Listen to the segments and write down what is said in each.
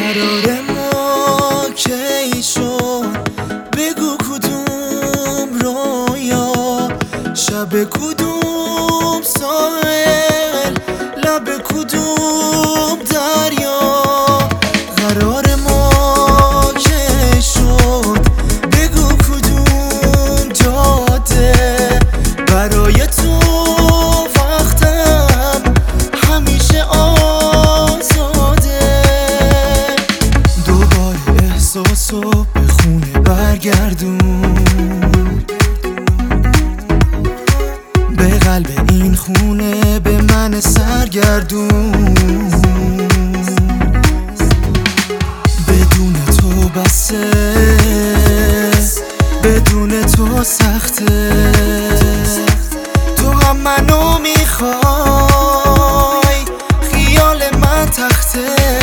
قرار ما کی شد؟ بگو کدوم رویا، شب کدوم ساحل، لب کدوم دریا. قرار ما کی شد؟ بگو کدوم جاده، برای تو وقتم همیشه آزاده. دوباره احساسو به خونه برگردون، به قلب این خونه به من سرگردون. بدون تو بسه، بدون تو سخته. تو هم منو میخوای، خیال من تخته.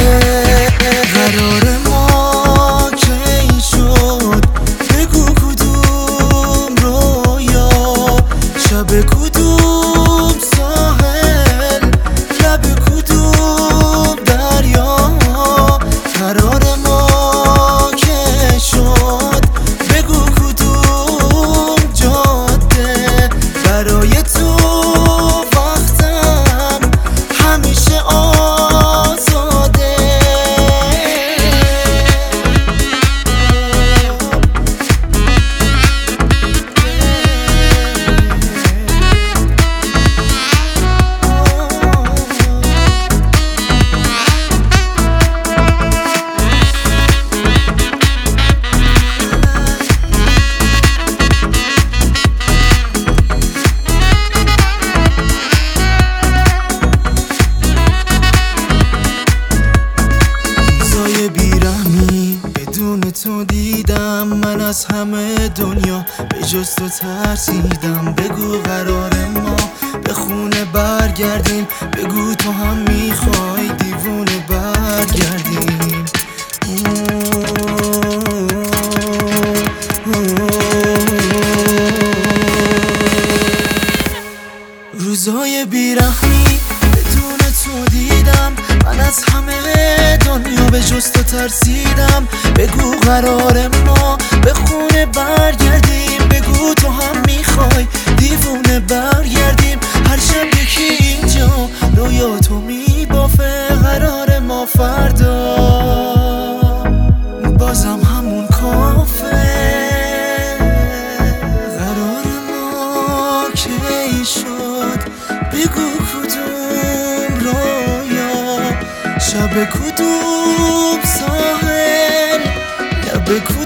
قرار ما کی شد؟ بگو کدوم رویا، شب کدوم ساحل، لب کدوم دریا. قرار ما کی شد؟ بگو کدوم جاده، برای تو وقتم همیشه آزاده. بدون تو دیدم من از همه دنیا، به جز تو ترسیدم. بگو قرار ما به خونه برگردیم، بگو تو هم میخوای دیوونه برگردیم. روزای بیرحمی بدون تو دیدم، من از همه دنیا به جز تو ترسیدم. بگو قرار ما به خونه برگردیم، بگو تو هم میخوای دیوونه برگردیم. هر شب یکی اینجا رویا تو میبافه، قرار ما فردا بازم همون کافه. قرار ما کی شد؟ بگو کدوم رویا، شب کدوم ساحل، لب کدوم